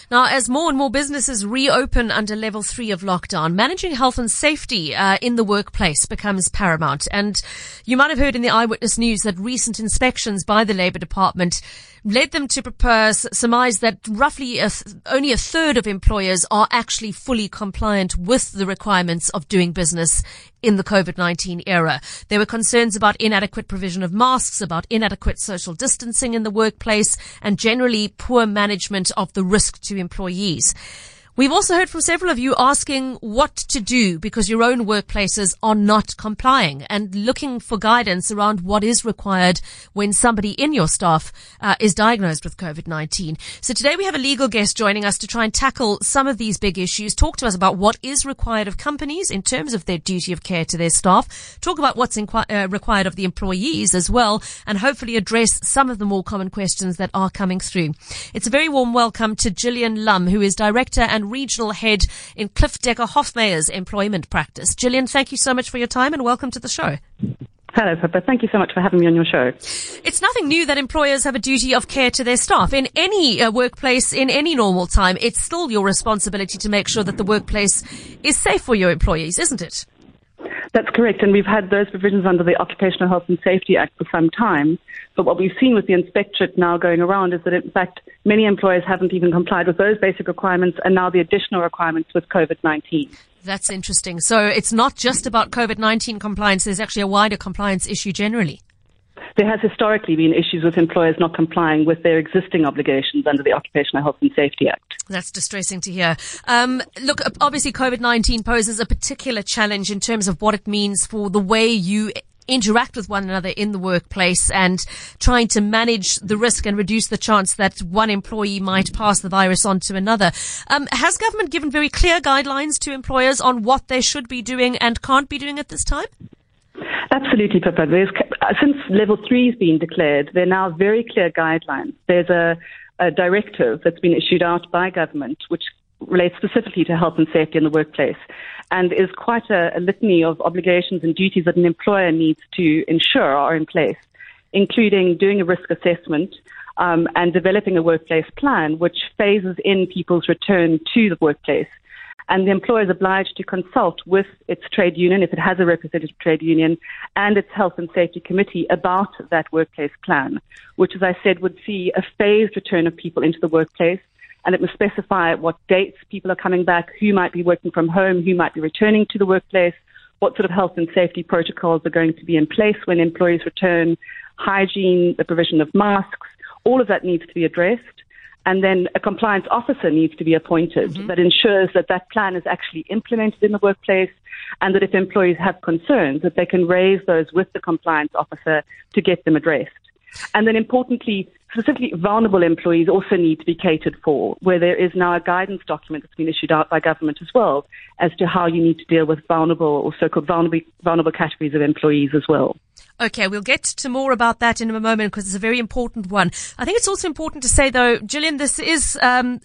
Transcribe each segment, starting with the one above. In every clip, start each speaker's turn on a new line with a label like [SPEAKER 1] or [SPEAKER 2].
[SPEAKER 1] Now, as more and more businesses reopen under level 3 of lockdown, managing health and safety in the workplace becomes paramount. And you might have heard in the Eyewitness News that recent inspections by the Labour Department led them to surmise that roughly only a third of employers are actually fully compliant with the requirements of doing business in the COVID-19 era. There were concerns about inadequate provision of masks, about inadequate social distancing in the workplace, and generally poor management of the risk to employees. We've also heard from several of you asking what to do because your own workplaces are not complying and looking for guidance around what is required when somebody in your staff is diagnosed with COVID-19. So today we have a legal guest joining us to try and tackle some of these big issues, talk to us about what is required of companies in terms of their duty of care to their staff, talk about what's required of the employees as well, and hopefully address some of the more common questions that are coming through. It's a very warm welcome to Gillian Lum, who is Director and Regional Head in Cliff Decker Hofmeier's employment practice. Gillian, thank you so much for your time and welcome to the show.
[SPEAKER 2] Hello, Pippa. Thank you so much for having me on your show.
[SPEAKER 1] It's nothing new that employers have a duty of care to their staff. In any workplace, in any normal time, it's still your responsibility to make sure that the workplace is safe for your employees, isn't it?
[SPEAKER 2] That's correct, and we've had those provisions under the Occupational Health and Safety Act for some time. But what we've seen with the inspectorate now going around is that, in fact, many employers haven't even complied with those basic requirements and now the additional requirements with COVID-19.
[SPEAKER 1] That's interesting. So it's not just about COVID-19 compliance. There's actually a wider compliance issue generally.
[SPEAKER 2] There has historically been issues with employers not complying with their existing obligations under the Occupational Health and Safety Act.
[SPEAKER 1] That's distressing to hear. Look, obviously COVID-19 poses a particular challenge in terms of what it means for the way you interact with one another in the workplace and trying to manage the risk and reduce the chance that one employee might pass the virus on to another. Has government given very clear guidelines to employers on what they should be doing and can't be doing at this time?
[SPEAKER 2] Absolutely, Pippa. Since level 3 has been declared, there are now very clear guidelines. There's a directive that's been issued out by government which relates specifically to health and safety in the workplace and is quite a litany of obligations and duties that an employer needs to ensure are in place, including doing a risk assessment and developing a workplace plan which phases in people's return to the workplace. And the employer is obliged to consult with its trade union, if it has a representative trade union, and its health and safety committee about that workplace plan, which, as I said, would see a phased return of people into the workplace. And it must specify what dates people are coming back, who might be working from home, who might be returning to the workplace, what sort of health and safety protocols are going to be in place when employees return, hygiene, the provision of masks. All of that needs to be addressed. And then a compliance officer needs to be appointed that ensures that that plan is actually implemented in the workplace and that if employees have concerns, that they can raise those with the compliance officer to get them addressed. And then importantly, specifically vulnerable employees also need to be catered for, where there is now a guidance document that's been issued out by government as well as to how you need to deal with vulnerable or so-called vulnerable categories of employees as well.
[SPEAKER 1] Okay, we'll get to more about that in a moment because it's a very important one. I think it's also important to say, though, Gillian, this is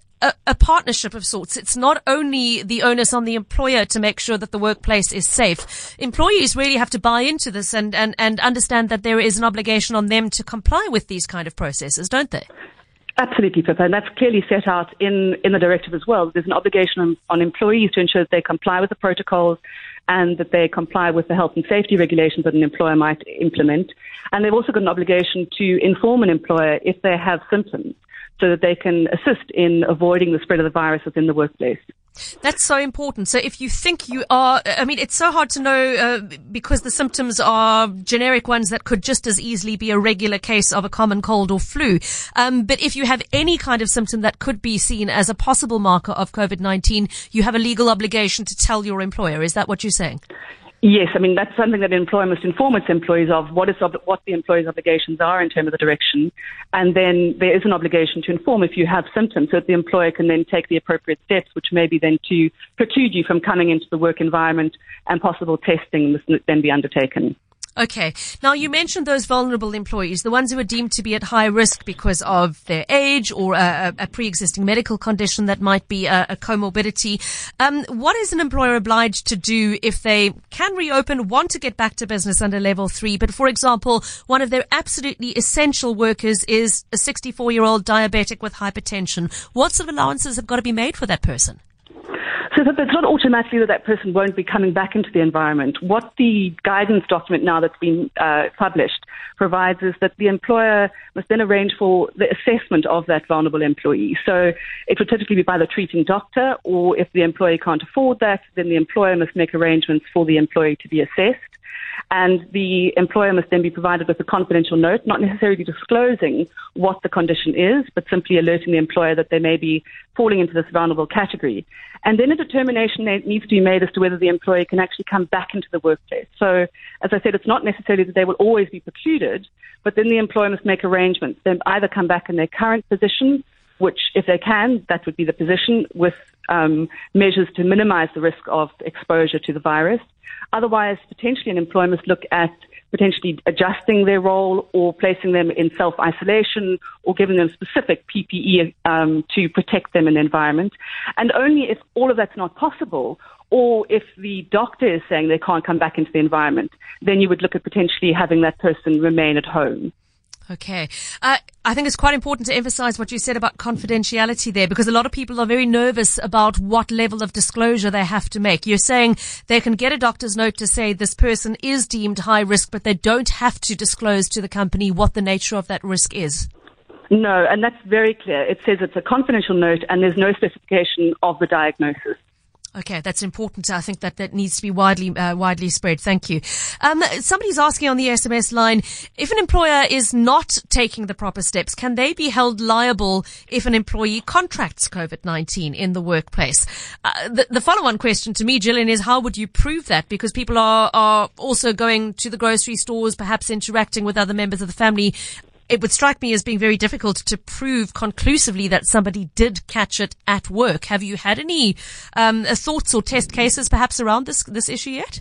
[SPEAKER 1] a partnership of sorts. It's not only the onus on the employer to make sure that the workplace is safe. Employees really have to buy into this and understand that there is an obligation on them to comply with these kind of processes, don't they?
[SPEAKER 2] Absolutely, Pippa, and that's clearly set out in the directive as well. There's an obligation on employees to ensure that they comply with the protocols and that they comply with the health and safety regulations that an employer might implement. And they've also got an obligation to inform an employer if they have symptoms so that they can assist in avoiding the spread of the virus within the workplace.
[SPEAKER 1] That's so important. So if you think you are, I mean, it's so hard to know because the symptoms are generic ones that could just as easily be a regular case of a common cold or flu. But if you have any kind of symptom that could be seen as a possible marker of COVID-19, you have a legal obligation to tell your employer. Is that what you're saying?
[SPEAKER 2] Yes, I mean, that's something that an employer must inform its employees of, what the employee's obligations are in terms of the direction. And then there is an obligation to inform if you have symptoms so that the employer can then take the appropriate steps, which may be then to preclude you from coming into the work environment and possible testing must then be undertaken.
[SPEAKER 1] Okay. Now, you mentioned those vulnerable employees, the ones who are deemed to be at high risk because of their age or a pre-existing medical condition that might be a comorbidity. What is an employer obliged to do if they can reopen, want to get back to business under level 3, but, for example, one of their absolutely essential workers is a 64-year-old diabetic with hypertension? What sort of allowances have got to be made for that person?
[SPEAKER 2] So that it's not automatically that person won't be coming back into the environment. What the guidance document now that's been published provides is that the employer must then arrange for the assessment of that vulnerable employee. So it would typically be by the treating doctor, or if the employee can't afford that, then the employer must make arrangements for the employee to be assessed. And the employer must then be provided with a confidential note, not necessarily disclosing what the condition is, but simply alerting the employer that they may be falling into this vulnerable category. And then a determination needs to be made as to whether the employee can actually come back into the workplace. So, as I said, it's not necessarily that they will always be precluded, but then the employer must make arrangements. They either come back in their current position, which, if they can, that would be the position, with measures to minimize the risk of exposure to the virus. Otherwise, potentially an employer must look at potentially adjusting their role or placing them in self-isolation or giving them specific PPE to protect them in the environment. And only if all of that's not possible, or if the doctor is saying they can't come back into the environment, then you would look at potentially having that person remain at home.
[SPEAKER 1] Okay. I think it's quite important to emphasize what you said about confidentiality there, because a lot of people are very nervous about what level of disclosure they have to make. You're saying they can get a doctor's note to say this person is deemed high risk, but they don't have to disclose to the company what the nature of that risk is.
[SPEAKER 2] No, and that's very clear. It says it's a confidential note and there's no specification of the diagnosis.
[SPEAKER 1] Okay, that's important. I think that needs to be widely spread. Thank you. Somebody's asking on the SMS line, if an employer is not taking the proper steps, can they be held liable if an employee contracts COVID-19 in the workplace? The follow-on question to me, Gillian, is how would you prove that? Because people are also going to the grocery stores, perhaps interacting with other members of the family. It would strike me as being very difficult to prove conclusively that somebody did catch it at work. Have you had any thoughts or test cases perhaps around this issue yet?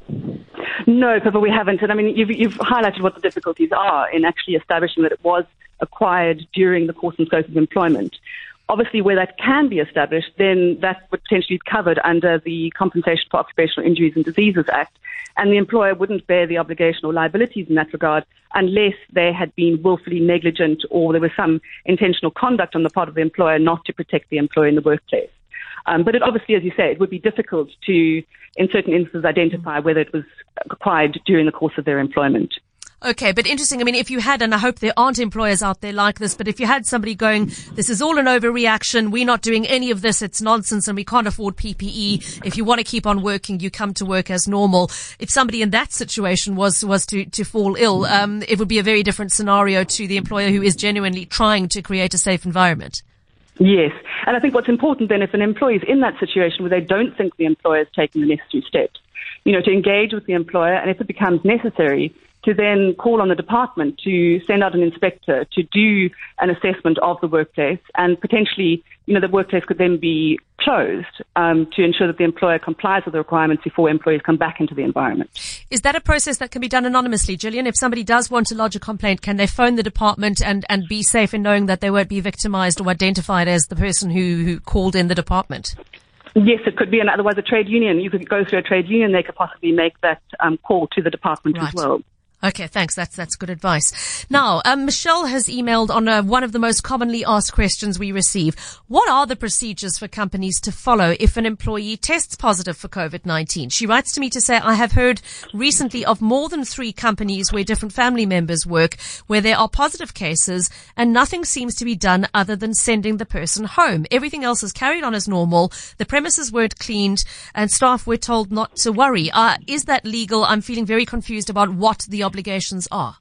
[SPEAKER 2] No, Pippa, we haven't. And I mean, you've highlighted what the difficulties are in actually establishing that it was acquired during the course and scope of employment. Obviously, where that can be established, then that would potentially be covered under the Compensation for Occupational Injuries and Diseases Act, and the employer wouldn't bear the obligation or liabilities in that regard unless they had been willfully negligent or there was some intentional conduct on the part of the employer not to protect the employee in the workplace. But it obviously, as you say, it would be difficult to, in certain instances, identify whether it was acquired during the course of their employment.
[SPEAKER 1] Okay, but interesting. I mean, if you had, and I hope there aren't employers out there like this, but if you had somebody going, this is all an overreaction, we're not doing any of this, it's nonsense, and we can't afford PPE. If you want to keep on working, you come to work as normal. If somebody in that situation was to fall ill, it would be a very different scenario to the employer who is genuinely trying to create a safe environment.
[SPEAKER 2] Yes, and I think what's important then, if an employee is in that situation where they don't think the employer is taking the necessary steps, to engage with the employer, and if it becomes necessary, to then call on the department to send out an inspector to do an assessment of the workplace, and potentially, the workplace could then be closed to ensure that the employer complies with the requirements before employees come back into the environment.
[SPEAKER 1] Is that a process that can be done anonymously, Gillian? If somebody does want to lodge a complaint, can they phone the department and be safe in knowing that they won't be victimized or identified as the person who called in the department?
[SPEAKER 2] Yes, it could be, and otherwise a trade union. You could go through a trade union. They could possibly make that call to the department as well.
[SPEAKER 1] Okay, thanks. That's good advice. Now, Michelle has emailed on one of the most commonly asked questions we receive. What are the procedures for companies to follow if an employee tests positive for COVID-19? She writes to me to say, I have heard recently of more than 3 companies where different family members work, where there are positive cases and nothing seems to be done other than sending the person home. Everything else is carried on as normal. The premises weren't cleaned and staff were told not to worry. Is that legal? I'm feeling very confused about what the obligations are.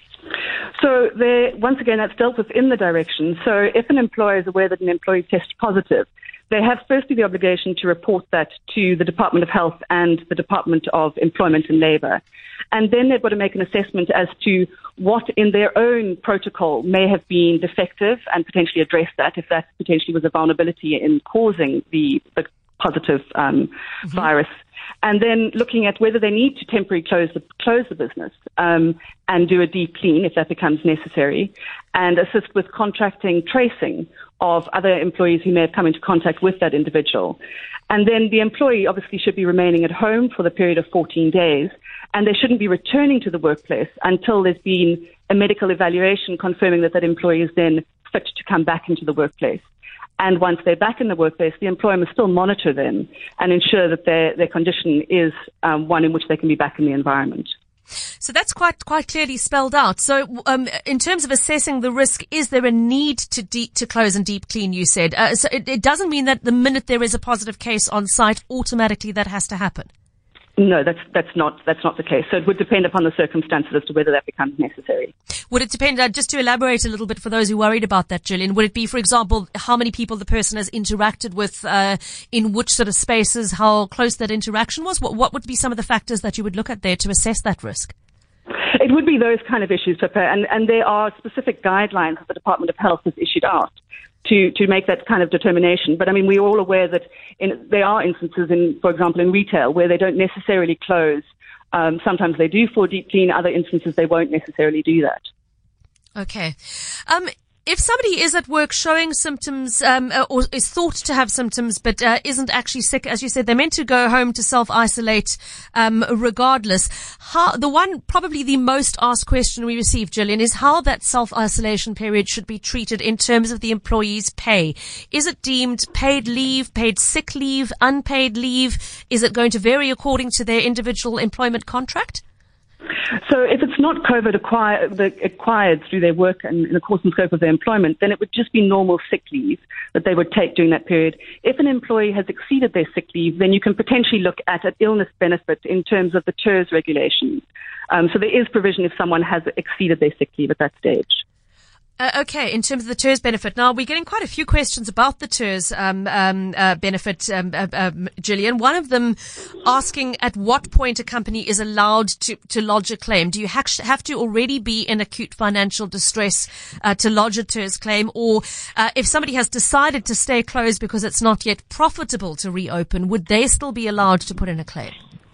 [SPEAKER 2] So once again, that's dealt with in the direction. So if an employer is aware that an employee tests positive, they have firstly the obligation to report that to the Department of Health and the Department of Employment and Labour. And then they've got to make an assessment as to what in their own protocol may have been defective and potentially address that if that potentially was a vulnerability in causing the positive virus. And then looking at whether they need to temporarily close the business and do a deep clean if that becomes necessary, and assist with contracting tracing of other employees who may have come into contact with that individual. And then the employee obviously should be remaining at home for the period of 14 days, and they shouldn't be returning to the workplace until there's been a medical evaluation confirming that that employee is then fit to come back into the workplace. And once they're back in the workplace, the employer must still monitor them and ensure that their condition is one in which they can be back in the environment.
[SPEAKER 1] So that's quite clearly spelled out. So in terms of assessing the risk, is there a need to close and deep clean, you said? So it doesn't mean that the minute there is a positive case on site, automatically that has to happen.
[SPEAKER 2] No, that's not the case. So it would depend upon the circumstances as to whether that becomes necessary.
[SPEAKER 1] Would it depend, just to elaborate a little bit for those who are worried about that, Gillian, would it be, for example, how many people the person has interacted with, in which sort of spaces, how close that interaction was? What would be some of the factors that you would look at there to assess that risk?
[SPEAKER 2] It would be those kind of issues, Pippa, and there are specific guidelines that the Department of Health has issued out to make that kind of determination. But I mean, we're all aware that there are instances for example, in retail where they don't necessarily close. Sometimes they do for deep clean. Other instances, they won't necessarily do that.
[SPEAKER 1] Okay. If somebody is at work showing symptoms, or is thought to have symptoms, but isn't actually sick, as you said, they're meant to go home to self-isolate, regardless. Probably the most asked question we receive, Gillian, is how that self-isolation period should be treated in terms of the employee's pay. Is it deemed paid leave, paid sick leave, unpaid leave? Is it going to vary according to their individual employment contract?
[SPEAKER 2] So if it's not COVID acquired through their work and in the course and scope of their employment, then it would just be normal sick leave that they would take during that period. If an employee has exceeded their sick leave, then you can potentially look at an illness benefit in terms of the TERS regulations. So there is provision if someone has exceeded their sick leave at that stage.
[SPEAKER 1] Okay, in terms of the TERS benefit. Now, we're getting quite a few questions about the TERS benefit, Gillian. One of them asking at what point a company is allowed to lodge a claim. Do you have to already be in acute financial distress to lodge a TERS claim? Or if somebody has decided to stay closed because it's not yet profitable to reopen, would they still be allowed to put in a claim?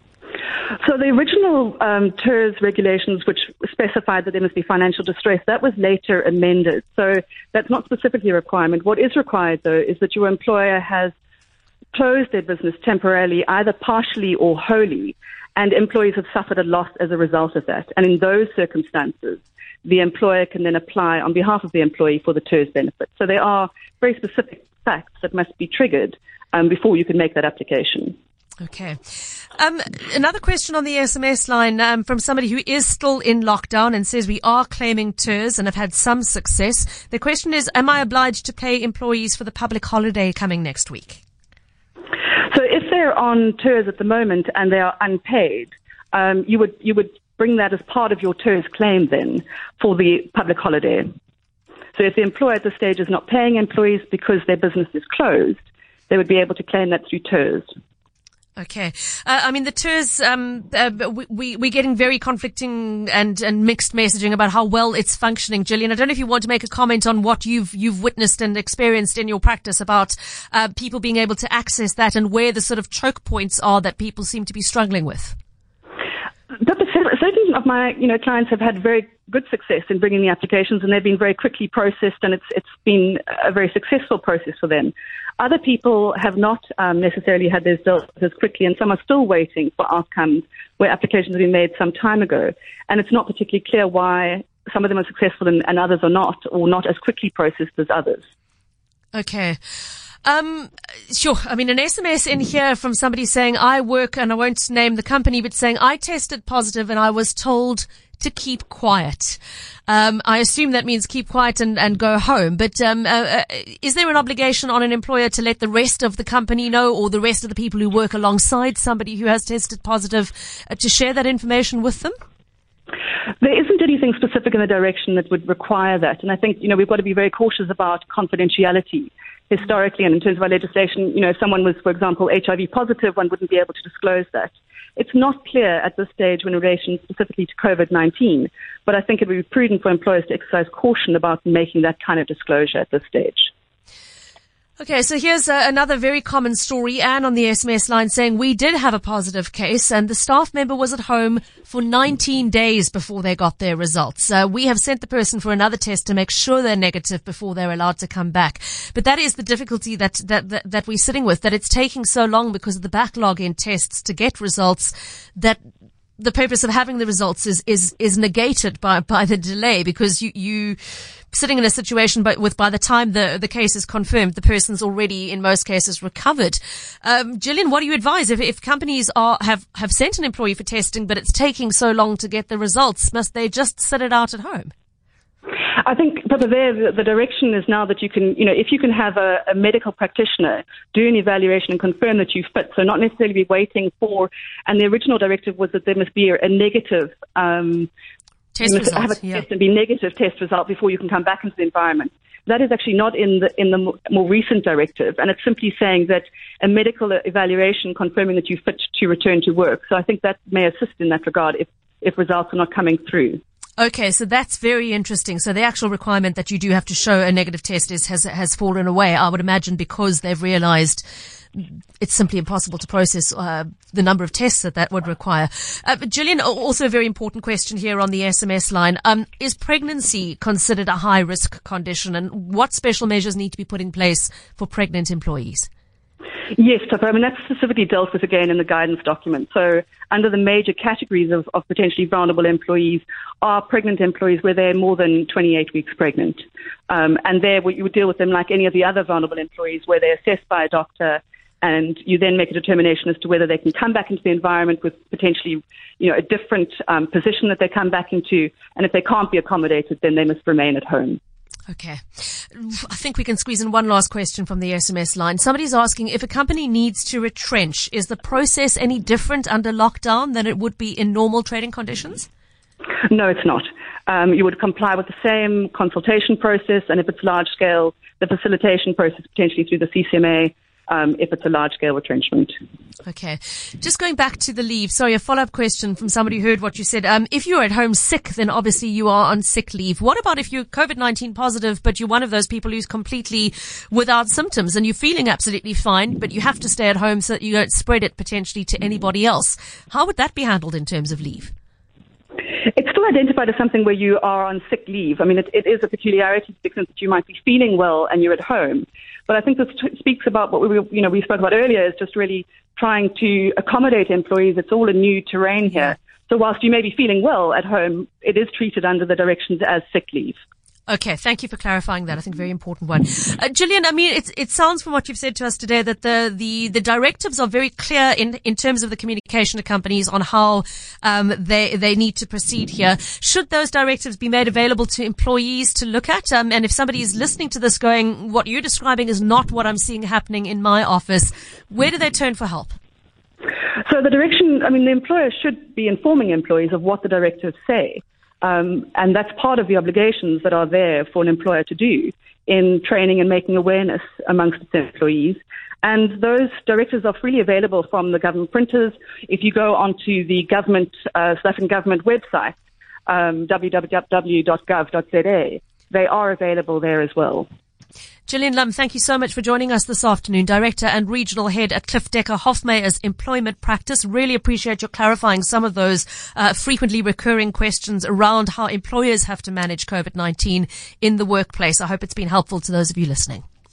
[SPEAKER 2] So the original TERS regulations, which specified that there must be financial distress, that was later amended. So that's not specifically a requirement. What is required, though, is that your employer has closed their business temporarily, either partially or wholly, and employees have suffered a loss as a result of that. And in those circumstances, the employer can then apply on behalf of the employee for the TERS benefit. So there are very specific facts that must be triggered before you can make that application.
[SPEAKER 1] Okay. Another question on the SMS line from somebody who is still in lockdown and says we are claiming TERS and have had some success. The question is, am I obliged to pay employees for the public holiday coming next week?
[SPEAKER 2] So if they're on TERS at the moment and they are unpaid, you would bring that as part of your TERS claim then for the public holiday. So if the employer at this stage is not paying employees because their business is closed, they would be able to claim that through TERS.
[SPEAKER 1] Okay. I mean, the TERS, we're getting very conflicting and mixed messaging about how well it's functioning. Gillian, I don't know if you want to make a comment on what you've witnessed and experienced in your practice about people being able to access that and where the sort of choke points are that people seem to be struggling with.
[SPEAKER 2] But certain of my clients have had very good success in bringing the applications, and they've been very quickly processed, and it's been a very successful process for them. Other people have not necessarily had theirs dealt as quickly, and some are still waiting for outcomes where applications have been made some time ago. And it's not particularly clear why some of them are successful and others are not, or not as quickly processed as others.
[SPEAKER 1] Okay. Sure. I mean, an SMS in here from somebody saying, I work, and I won't name the company, but saying, I tested positive and I was told to keep quiet. I assume that means keep quiet and go home. But is there an obligation on an employer to let the rest of the company know, or the rest of the people who work alongside somebody who has tested positive, to share that information with them?
[SPEAKER 2] There isn't anything specific in the direction that would require that. And I think, we've got to be very cautious about confidentiality. Historically, and in terms of our legislation, if someone was, for example, HIV positive, one wouldn't be able to disclose that. It's not clear at this stage in relation specifically to COVID-19, but I think it would be prudent for employers to exercise caution about making that kind of disclosure at this stage.
[SPEAKER 1] Okay, so here's another very common story. Anne on the SMS line saying, we did have a positive case and the staff member was at home for 19 days before they got their results. We have sent the person for another test to make sure they're negative before they're allowed to come back. But that is the difficulty that we're sitting with, that it's taking so long because of the backlog in tests to get results, that the purpose of having the results is negated by the delay, because you sitting in a situation by the time the case is confirmed, the person's already in most cases recovered. Gillian, what do you advise if companies have sent an employee for testing, but it's taking so long to get the results? Must they just sit it out at home?
[SPEAKER 2] I think, Pippa, the direction is now that you can, if you can have a medical practitioner do an evaluation and confirm that you fit, so not necessarily be waiting for, and the original directive was that there must be a negative
[SPEAKER 1] test result,
[SPEAKER 2] have a test and be negative test result before you can come back into the environment. That is actually not in the more recent directive, and it's simply saying that a medical evaluation confirming that you fit to return to work. So I think that may assist in that regard if results are not coming through.
[SPEAKER 1] Okay, so that's very interesting. So the actual requirement that you do have to show a negative test has fallen away, I would imagine, because they've realized it's simply impossible to process the number of tests that would require. Gillian, also a very important question here on the SMS line. Is pregnancy considered a high-risk condition, and what special measures need to be put in place for pregnant employees?
[SPEAKER 2] Yes, Pippa. I mean, that's specifically dealt with again in the guidance document. So under the major categories of potentially vulnerable employees are pregnant employees where they're more than 28 weeks pregnant. And there you would deal with them like any of the other vulnerable employees where they're assessed by a doctor, and you then make a determination as to whether they can come back into the environment with potentially, a different position that they come back into. And if they can't be accommodated, then they must remain at home.
[SPEAKER 1] Okay. I think we can squeeze in one last question from the SMS line. Somebody's asking, if a company needs to retrench, is the process any different under lockdown than it would be in normal trading conditions?
[SPEAKER 2] No, it's not. You would comply with the same consultation process, and if it's large scale, the facilitation process potentially through the CCMA, if it's a large-scale retrenchment.
[SPEAKER 1] Okay. Just going back to the leave, sorry, a follow-up question from somebody who heard what you said. If you're at home sick, then obviously you are on sick leave. What about if you're COVID-19 positive, but you're one of those people who's completely without symptoms and you're feeling absolutely fine, but you have to stay at home so that you don't spread it potentially to anybody else? How would that be handled in terms of leave?
[SPEAKER 2] It's still identified as something where you are on sick leave. I mean, it is a peculiarity to the extent that you might be feeling well and you're at home. But I think this speaks about what we spoke about earlier, is just really trying to accommodate employees. It's all a new terrain here. So whilst you may be feeling well at home, it is treated under the directions as sick leave.
[SPEAKER 1] Okay, thank you for clarifying that. I think very important one. Gillian, I mean, it sounds from what you've said to us today that the directives are very clear in terms of the communication to companies on how they need to proceed here. Should those directives be made available to employees to look at? And if somebody is listening to this going, what you're describing is not what I'm seeing happening in my office, where do they turn for help?
[SPEAKER 2] So the direction, I mean, the employer should be informing employees of what the directives say. And that's part of the obligations that are there for an employer to do in training and making awareness amongst its employees. And those directives are freely available from the government printers. If you go onto the government, South African government website, www.gov.za, they are available there as well.
[SPEAKER 1] Gillian Lum, thank you so much for joining us this afternoon. Director and Regional Head at Cliff Decker Hofmeyer's Employment Practice. Really appreciate your clarifying some of those frequently recurring questions around how employers have to manage COVID-19 in the workplace. I hope it's been helpful to those of you listening.